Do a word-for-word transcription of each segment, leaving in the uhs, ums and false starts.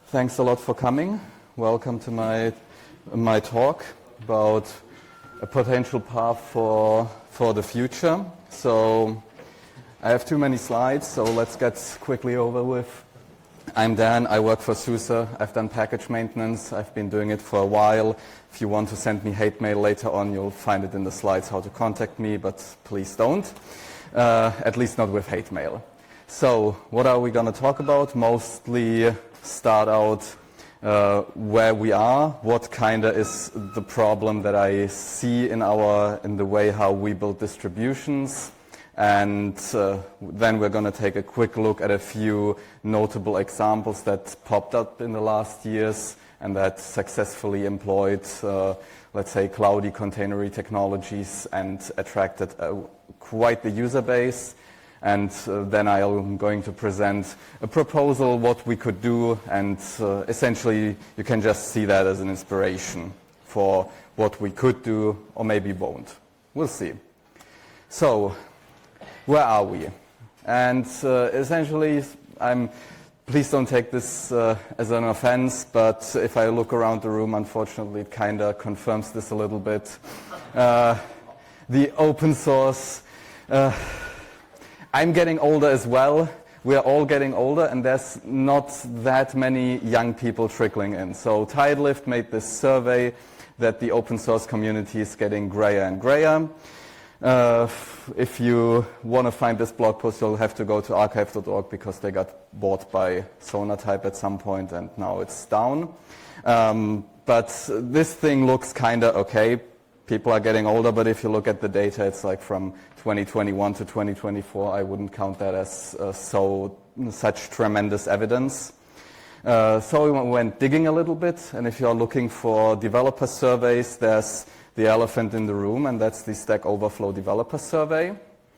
Thanks a lot for coming. Welcome to my my talk about a potential path for for the future. So I have too many slides, so let's get quickly over with. I'm Dan, I work for SUSE. I've done package maintenance. I've been doing it for a while. If you want to send me hate mail later on, you'll find it in the slides how to contact me, but please don't. Uh, at least not with hate mail. So what are we going to talk about? Mostly start out uh, where we are, what kind of is the problem that I see in our in the way how we build distributions, and uh, then we're going to take a quick look at a few notable examples that popped up in the last years and that successfully employed, uh, let's say, cloudy containery technologies and attracted uh, quite the user base. And uh, then I'm going to present a proposal, what we could do, and uh, essentially you can just see that as an inspiration for what we could do or maybe won't. We'll see. So, where are we? And uh, essentially, I'm, please don't take this uh, as an offense, but if I look around the room, unfortunately, it kind of confirms this a little bit. Uh, the open source... Uh, I'm getting older as well. We are all getting older, and there's not that many young people trickling in. So Tidelift made this survey that the open source community is getting grayer and grayer. Uh, if you want to find this blog post, you'll have to go to archive dot org because they got bought by Sonatype at some point, and now it's down. Um, but this thing looks kind of okay. People are getting older, but if you look at the data, it's like from twenty twenty-one to twenty twenty-four. I wouldn't count that as uh, so such tremendous evidence. Uh, so we went digging a little bit, and if you're looking for developer surveys, there's the elephant in the room, and that's the Stack Overflow developer survey.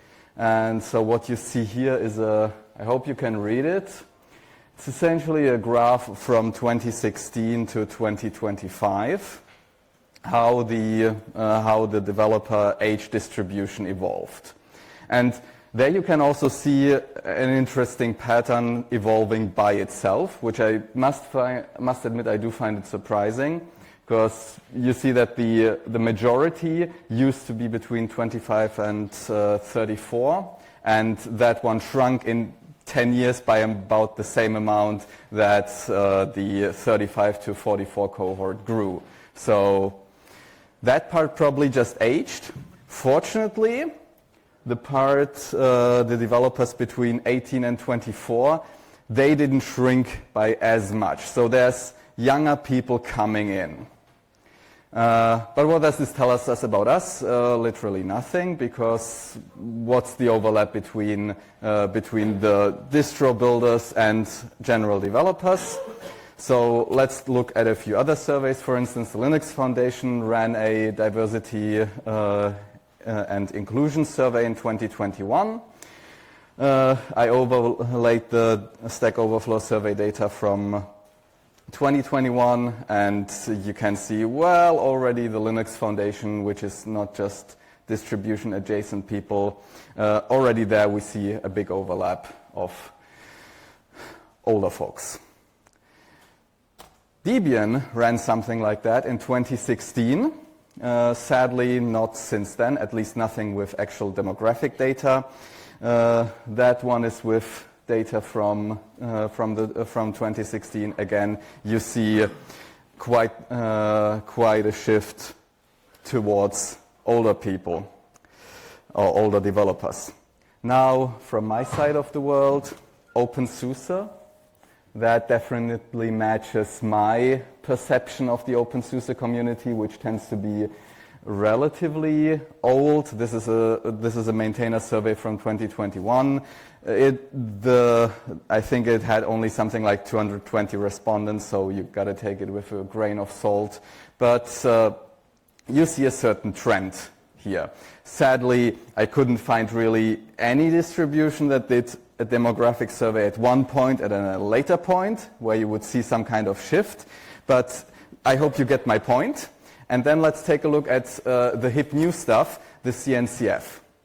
And so what you see here is a, I hope you can read it. It's essentially a graph from twenty sixteen to twenty twenty-five. How the uh, how the developer age distribution evolved. And there you can also see an interesting pattern evolving by itself, which I must fi- must admit I do find it surprising, because you see that the the majority used to be between twenty-five and uh, thirty-four, and that one shrunk in ten years by about the same amount that uh, the thirty-five to forty-four cohort grew. So that part probably just aged. Fortunately, the part, uh, the developers between eighteen and twenty-four, they didn't shrink by as much. So there's younger people coming in. Uh, but what does this tell us, us about us? Uh, literally nothing, because what's the overlap between, uh, between the distro builders and general developers? So let's look at a few other surveys. For instance, the Linux Foundation ran a diversity uh, uh, and inclusion survey in twenty twenty-one. Uh, I overlaid the Stack Overflow survey data from twenty twenty-one, and you can see, well, already the Linux Foundation, which is not just distribution adjacent people, uh, already there we see a big overlap of older folks. Debian ran something like that in twenty sixteen. Uh, sadly, not since then, at least nothing with actual demographic data. Uh, that one is with data from uh, from the uh, from twenty sixteen. Again, you see quite uh, quite a shift towards older people or older developers. Now, from my side of the world, OpenSUSE. That definitely matches my perception of the OpenSUSE community, which tends to be relatively old. This is a this is a maintainer survey from twenty twenty-one. It the I think it had only something like two hundred twenty respondents, so you've got to take it with a grain of salt. But uh, you see a certain trend here. Sadly, I couldn't find really any distribution that did a demographic survey at one point and at a later point where you would see some kind of shift. But I hope you get my point. And then let's take a look at uh, the hip new stuff, the C N C F.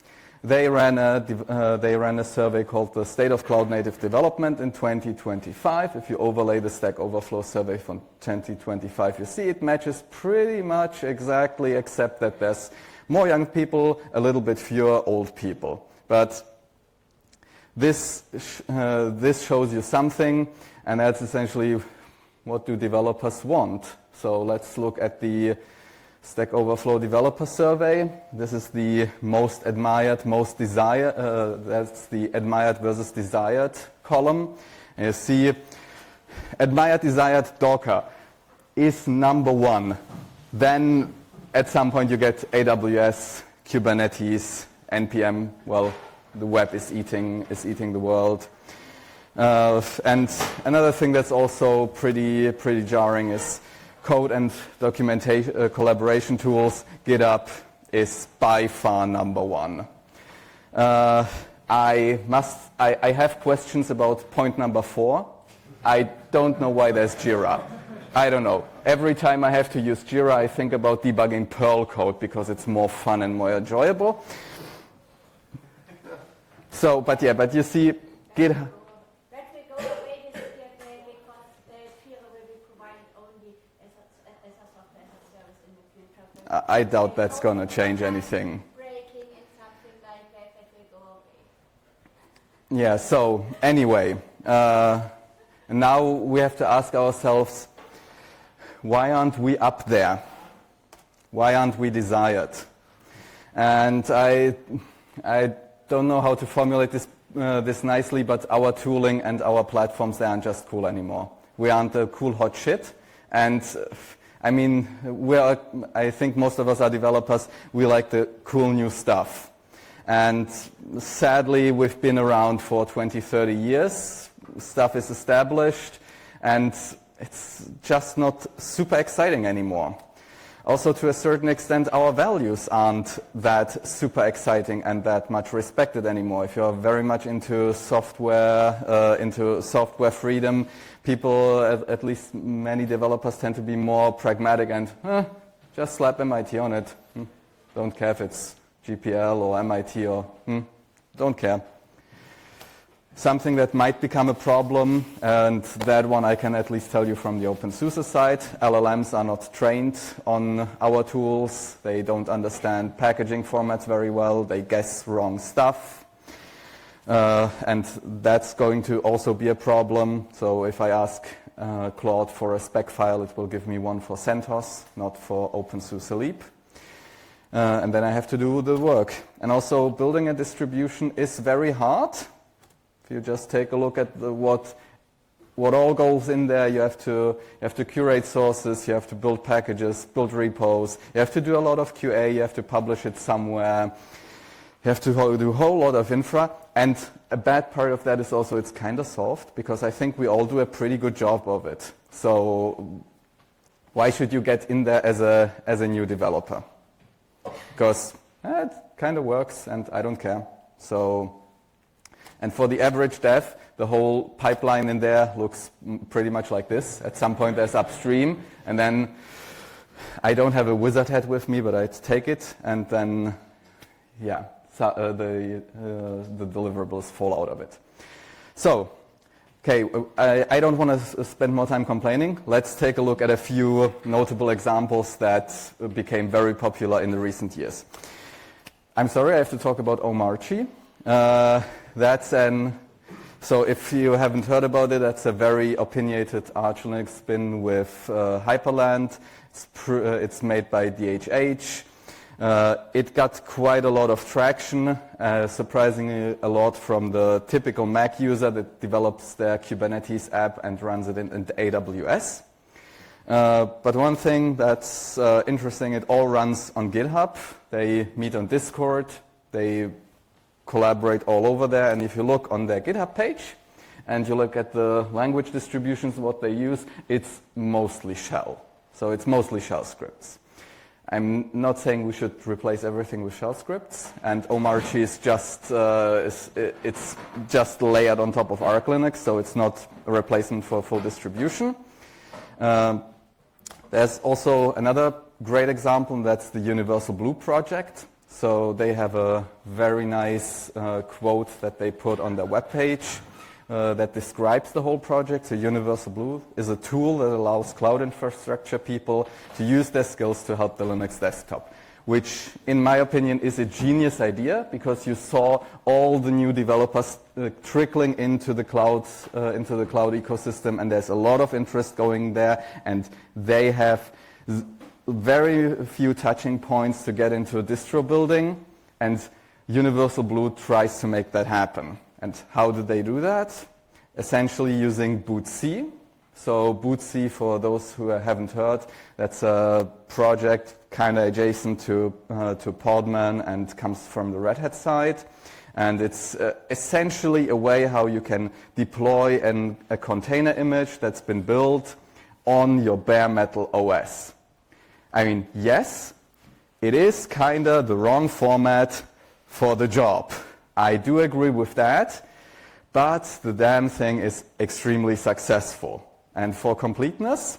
they ran a uh, they ran a survey called the State of Cloud Native Development in twenty twenty-five. If you overlay the Stack Overflow survey from twenty twenty-five, you see it matches pretty much exactly, except that there's more young people, a little bit fewer old people. But this uh, this shows you something, and that's essentially what do developers want. So let's look at the Stack Overflow Developer Survey. This is the most admired, most desired, uh, that's the admired versus desired column. And you see, admired, desired Docker is number one. Then at some point you get A W S, Kubernetes, N P M. Well, the web is eating, is eating the world. Uh, and another thing that's also pretty, pretty jarring is code and documentation uh, collaboration tools. GitHub is by far number one. Uh, I must. I, I have questions about point number four. I don't know why there's Jira. I don't know. Every time I have to use Jira, I think about debugging Perl code because it's more fun and more enjoyable. So, but yeah, but you see, GitHub. I doubt that's going to change anything. Yeah, so anyway, uh, now we have to ask ourselves, why aren't we up there? Why aren't we desired? And I, I don't know how to formulate this, uh, this nicely, but our tooling and our platforms, they aren't just cool anymore. We aren't the cool hot shit. And I mean, we are, I think most of us are developers. We like the cool new stuff. And sadly, we've been around for twenty, thirty years. Stuff is established, and it's just not super exciting anymore. Also, to a certain extent, our values aren't that super exciting and that much respected anymore. If you're very much into software, uh, into software freedom, people, at, at least many developers, tend to be more pragmatic and eh, just slap M I T on it. Hmm. Don't care if it's G P L or M I T or hmm. don't care. Something that might become a problem, and that one I can at least tell you from the OpenSUSE side. L L Ms are not trained on our tools. They don't understand packaging formats very well. They guess wrong stuff. Uh, and that's going to also be a problem. So if I ask uh, Claude for a spec file, it will give me one for CentOS, not for OpenSUSE Leap. Uh, and then I have to do the work. And also, building a distribution is very hard. If you just take a look at the, what what all goes in there, you have to you have to curate sources, you have to build packages, build repos, you have to do a lot of Q A, you have to publish it somewhere, you have to do a whole lot of infra. And a bad part of that is also it's kind of soft, because I think we all do a pretty good job of it. So why should you get in there as a as a new developer? Because eh, it kind of works, and I don't care. So. And for the average dev, the whole pipeline in there looks pretty much like this. At some point there's upstream, and then I don't have a wizard hat with me, but I'd take it, and then, yeah, so, uh, the, uh, the deliverables fall out of it. So, okay, I, I don't want to spend more time complaining. Let's take a look at a few notable examples that became very popular in the recent years. I'm sorry, I have to talk about Omarchy. Uh, that's an, so if you haven't heard about it, that's a very opinionated Arch Linux spin with uh, Hyperland. It's, pr uh, it's made by D H H. Uh, it got quite a lot of traction, uh, surprisingly a lot from the typical Mac user that develops their Kubernetes app and runs it in, in A W S. Uh, but one thing that's uh, interesting, it all runs on GitHub. They meet on Discord. They collaborate all over there, and if you look on their GitHub page and you look at the language distributions, what they use, it's mostly shell. So it's mostly shell scripts. I'm not saying we should replace everything with shell scripts, and Omarchy is just uh, is, it's just layered on top of Arch Linux, so it's not a replacement for full distribution. Um, there's also another great example, and that's the Universal Blue project. So they have a very nice uh, quote that they put on their webpage uh, that describes the whole project. So Universal Blue is a tool that allows cloud infrastructure people to use their skills to help the Linux desktop, which in my opinion is a genius idea, because you saw all the new developers uh, trickling into the cloud, uh, into the cloud ecosystem, and there's a lot of interest going there, and they have very few touching points to get into a distro building, and Universal Blue tries to make that happen. And how do they do that? Essentially using bootc. So bootc, for those who haven't heard, that's a project kind of adjacent to, uh, to Podman and comes from the Red Hat side. And it's uh, essentially a way how you can deploy an, a container image that's been built on your bare metal O S. I mean, yes, it is kind of the wrong format for the job. I do agree with that, but the damn thing is extremely successful. And for completeness,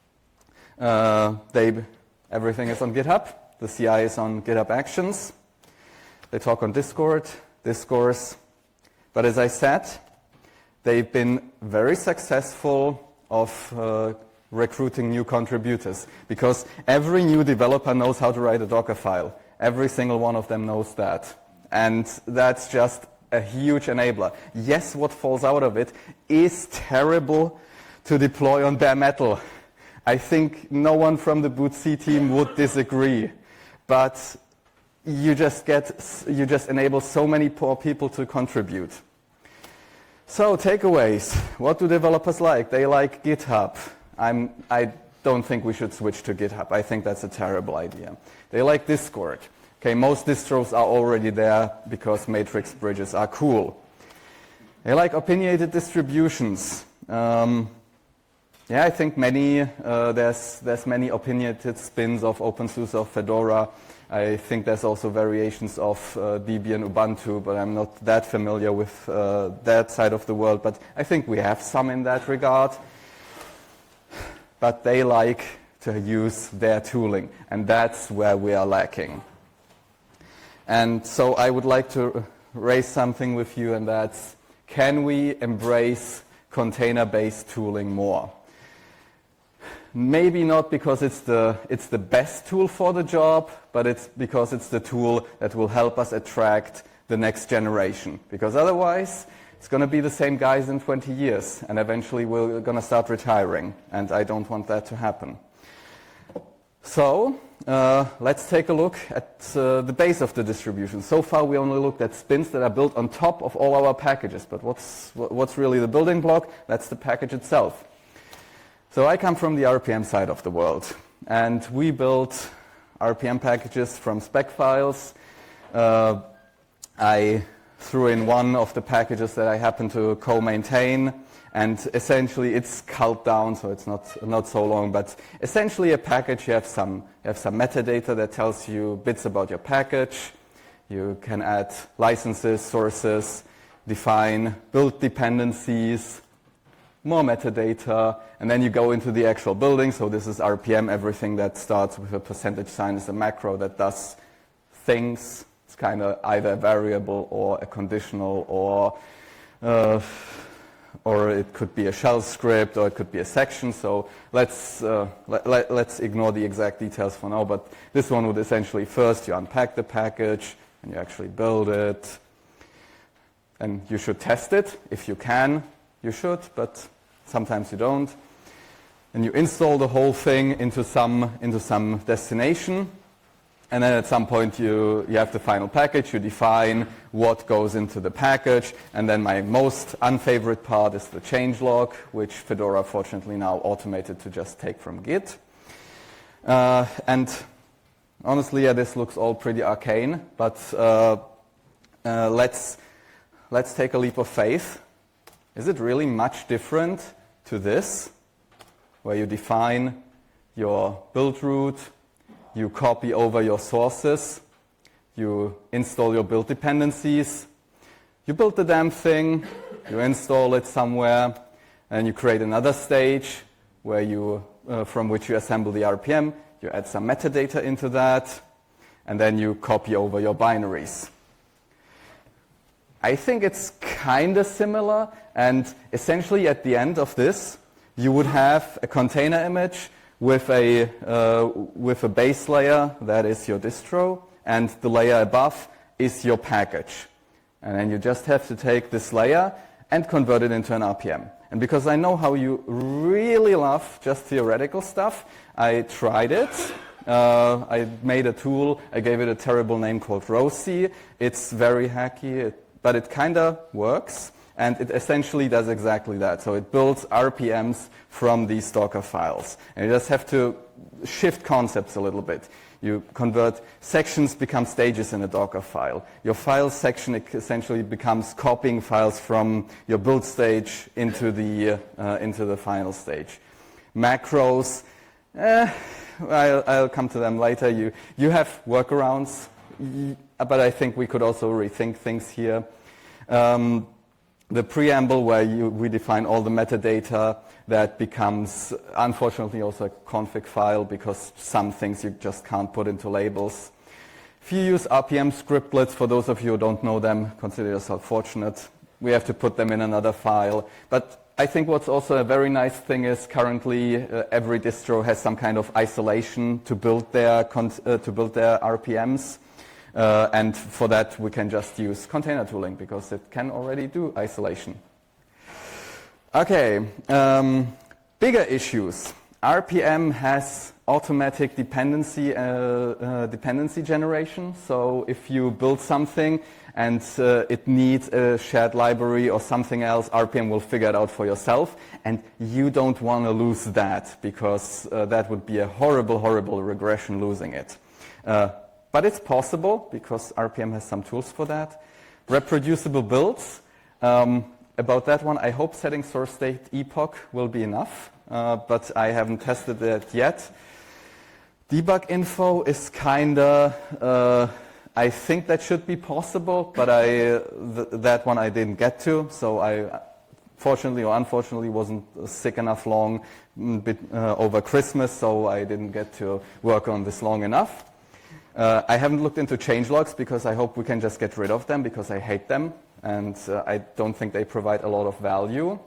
uh, they, everything is on GitHub. The C I is on GitHub Actions. They talk on Discord, Discourse. But as I said, they've been very successful of uh, recruiting new contributors, because every new developer knows how to write a Docker file. Every single one of them knows that. And that's just a huge enabler. Yes, what falls out of it is terrible to deploy on bare metal. I think no one from the bootc team would disagree. But you just get, you just enable so many poor people to contribute. So takeaways. What do developers like? They like GitHub. I'm, I don't think we should switch to GitHub. I think that's a terrible idea. They like Discord. Okay, most distros are already there because matrix bridges are cool. They like opinionated distributions. Um, yeah, I think many uh, there's there's many opinionated spins of OpenSUSE, of Fedora. I think there's also variations of uh, Debian, Ubuntu, but I'm not that familiar with uh, that side of the world. But I think we have some in that regard. But they like to use their tooling, and that's where we are lacking. And so I would like to raise something with you, and that's, can we embrace container-based tooling more? Maybe not because it's the, it's the best tool for the job, but it's because it's the tool that will help us attract the next generation. Because otherwise, it's going to be the same guys in twenty years, and eventually we're going to start retiring, and I don't want that to happen. So uh, let's take a look at uh, the base of the distribution. So far we only looked at spins that are built on top of all our packages, but what's, what's really the building block? That's the package itself. So I come from the R P M side of the world, and we built R P M packages from spec files. Uh, I threw in one of the packages that I happen to co-maintain, and essentially it's culled down, so it's not not so long, but essentially a package, you have some you have some metadata that tells you bits about your package. You can add licenses, sources, define build dependencies, more metadata, and then you go into the actual building. So this is R P M, everything that starts with a percentage sign is a macro that does things. It's kind of either a variable or a conditional, or uh, or it could be a shell script, or it could be a section. So let's uh, let, let, let's ignore the exact details for now. But this one would essentially, first you unpack the package and you actually build it, and you should test it if you can. You should, but sometimes you don't. And you install the whole thing into some into some destination. And then at some point you, you have the final package, you define what goes into the package, and then my most unfavorite part is the changelog, which Fedora fortunately now automated to just take from Git. Uh, and honestly, yeah, this looks all pretty arcane, but uh, uh, let's, let's take a leap of faith. Is it really much different to this, where you define your build route, you copy over your sources, you install your build dependencies, you build the damn thing, you install it somewhere, and you create another stage where you, uh, from which you assemble the R P M, you add some metadata into that, and then you copy over your binaries. I think it's kind of similar, and essentially at the end of this, you would have a container image with a, uh, with a base layer, that is your distro, and the layer above is your package. And then you just have to take this layer and convert it into an R P M. And because I know how you really love just theoretical stuff, I tried it. Uh, I made a tool, I gave it a terrible name called ROSI. It's very hacky, it, but it kind of works. And it essentially does exactly that. So it builds R P Ms from these Docker files. And you just have to shift concepts a little bit. You convert sections, become stages in a Docker file. Your file section essentially becomes copying files from your build stage into the, uh, into the final stage. Macros, eh, I'll, I'll come to them later. You, you have workarounds, but I think we could also rethink things here. Um, the preamble where you, we define all the metadata, that becomes, unfortunately, also a config file because some things you just can't put into labels. If you use R P M scriptlets, for those of you who don't know them, consider yourself fortunate. We have to put them in another file. But I think what's also a very nice thing is currently uh, every distro has some kind of isolation to build their, con uh, to build their R P Ms. Uh, and for that, we can just use container tooling because it can already do isolation. Okay, um, bigger issues. R P M has automatic dependency, uh, uh, dependency generation. So if you build something and uh, it needs a shared library or something else, R P M will figure it out for yourself. And you don't want to lose that because uh, that would be a horrible, horrible regression losing it. Uh, but it's possible because R P M has some tools for that. Reproducible builds. Um, About that one, I hope setting source state epoch will be enough, uh, but I haven't tested it yet. Debug info is kinda, uh, I think that should be possible, but I, th that one I didn't get to, so I fortunately or unfortunately wasn't sick enough long bit, uh, over Christmas, so I didn't get to work on this long enough. Uh, I haven't looked into changelogs because I hope we can just get rid of them because I hate them. And uh, I don't think they provide a lot of value.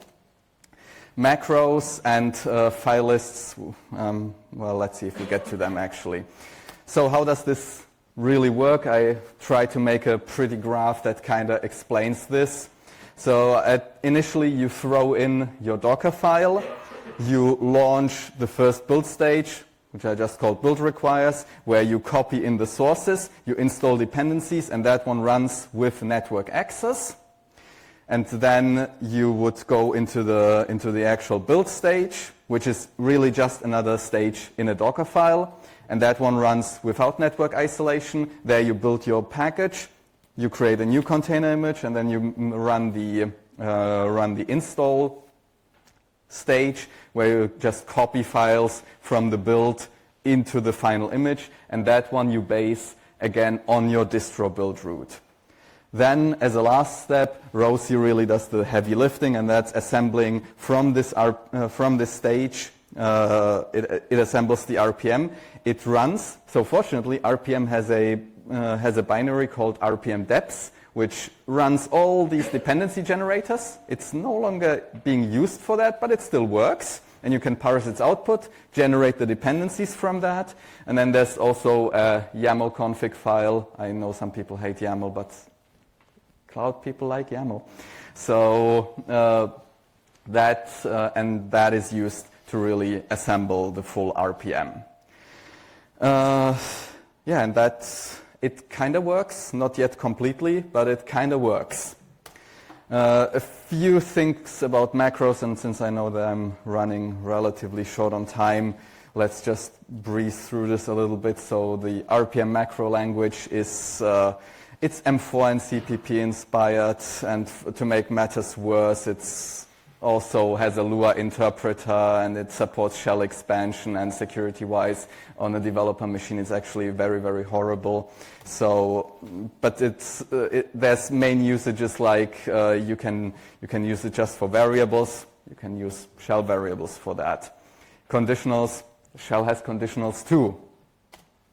Macros and uh, file lists, um, well, let's see if we get to them actually. So how does this really work? I try to make a pretty graph that kind of explains this. So at, initially you throw in your Docker file, you launch the first build stage, which I just called build requires, where you copy in the sources, you install dependencies, and that one runs with network access. And then you would go into the, into the actual build stage, which is really just another stage in a Docker file. And that one runs without network isolation. There you build your package, you create a new container image, and then you run the, uh, run the install stage where you just copy files from the build into the final image, and that one you base again on your distro build route. Then as a last step, ROSI really does the heavy lifting, and that's assembling from this, uh, from this stage, uh, it, it assembles the R P M. It runs, so fortunately R P M has a, uh, has a binary called R P M deps, which runs all these dependency generators. It's no longer being used for that, but it still works. And you can parse its output, generate the dependencies from that. And then there's also a YAML config file. I know some people hate YAML, but cloud people like YAML. So uh, that, uh, and that is used to really assemble the full R P M. Uh, yeah, and that's, it kind of works, not yet completely, but it kind of works. Uh, a few things about macros, and since I know that I'm running relatively short on time, let's just breeze through this a little bit. So the R P M macro language is, uh, it's M four and C P P inspired, and f to make matters worse, it's also has a Lua interpreter, and it supports shell expansion, and security-wise on a developer machine it's actually very, very horrible. So, but it's, uh, it, there's main usages like uh, you can, you can use it just for variables, you can use shell variables for that. Conditionals, shell has conditionals too.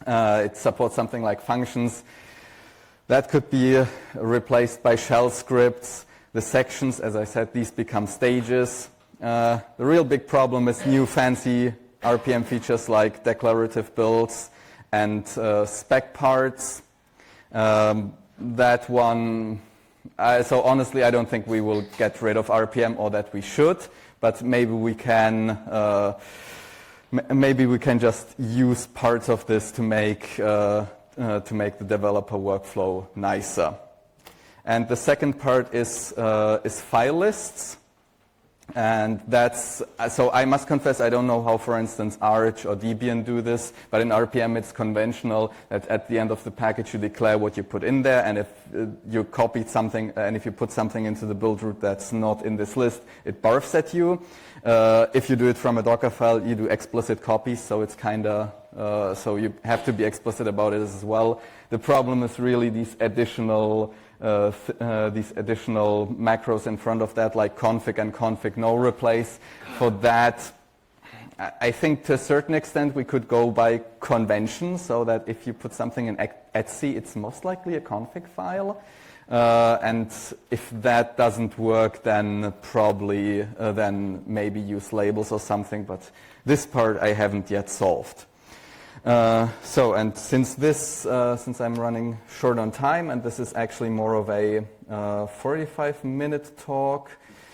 Uh, it supports something like functions. That could be uh, replaced by shell scripts. The sections, as I said, these become stages. Uh, the real big problem is new fancy R P M features like declarative builds and uh, spec parts. Um, that one, uh, so honestly, I don't think we will get rid of R P M, or that we should, but maybe we can, uh, m maybe we can just use parts of this to make, uh, uh, to make the developer workflow nicer. And the second part is, uh, is file lists. And that's, so I must confess, I don't know how, for instance, Arch or Debian do this, but in R P M it's conventional that at the end of the package you declare what you put in there, and if uh, you copied something, and if you put something into the build root that's not in this list, it barfs at you. Uh, if you do it from a Docker file, you do explicit copies, so it's kind of, uh, so you have to be explicit about it as well. The problem is really these additional Uh, th uh, these additional macros in front of that, like config and config no replace. For that, I think to a certain extent we could go by convention, so that if you put something in etc, it's most likely a config file. Uh, and if that doesn't work, then probably uh, then maybe use labels or something, but this part I haven't yet solved. Uh, so, and since this, uh, since I'm running short on time, and this is actually more of a uh, forty-five minute talk,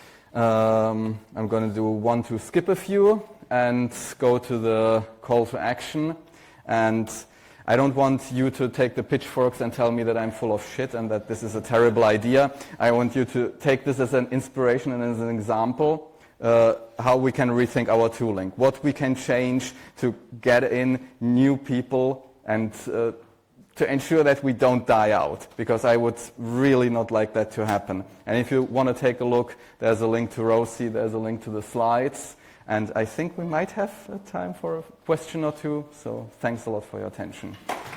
um, I'm going to do one to skip a few and go to the call to action. And I don't want you to take the pitchforks and tell me that I'm full of shit and that this is a terrible idea. I want you to take this as an inspiration and as an example. Uh, how we can rethink our tooling, what we can change to get in new people and uh, to ensure that we don't die out, because I would really not like that to happen. And if you want to take a look, there's a link to Rosie, there's a link to the slides, and I think we might have uh, time for a question or two, so thanks a lot for your attention.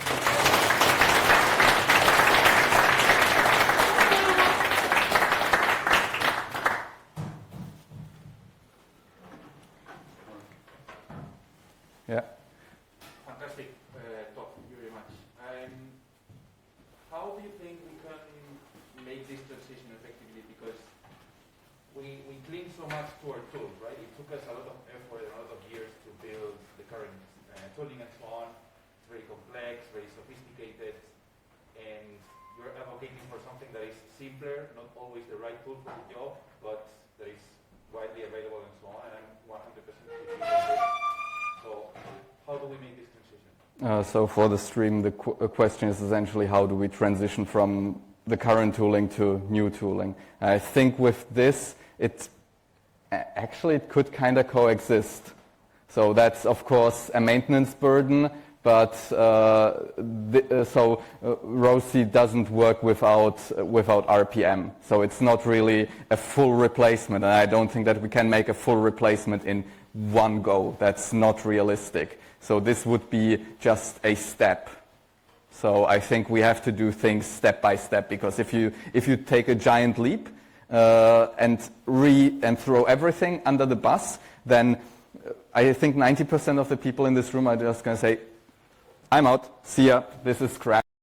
Yeah. Fantastic uh, talk. Thank you very much. Um, how do you think we can make this transition effectively? Because we, we cling so much to our tools, right? It took us a lot of effort and a lot of years to build the current uh, tooling and so on. It's very complex, very sophisticated, and you're advocating for something that is simpler, not always the right tool for the job, but that is widely available and so on. And I'm one hundred percent with you on this. So how do we make this transition? Uh, so for the stream, the qu question is essentially how do we transition from the current tooling to new tooling. I think with this, it actually it could kind of coexist. So that's of course a maintenance burden, but uh, the, uh, so uh, Rosie doesn't work without uh, without R P M. So it's not really a full replacement, and I don't think that we can make a full replacement in one go. That's not realistic. So this would be just a step. So I think we have to do things step by step, because if you if you take a giant leap uh, and re and throw everything under the bus, then I think ninety percent of the people in this room are just going to say, "I'm out. See ya. This is crap."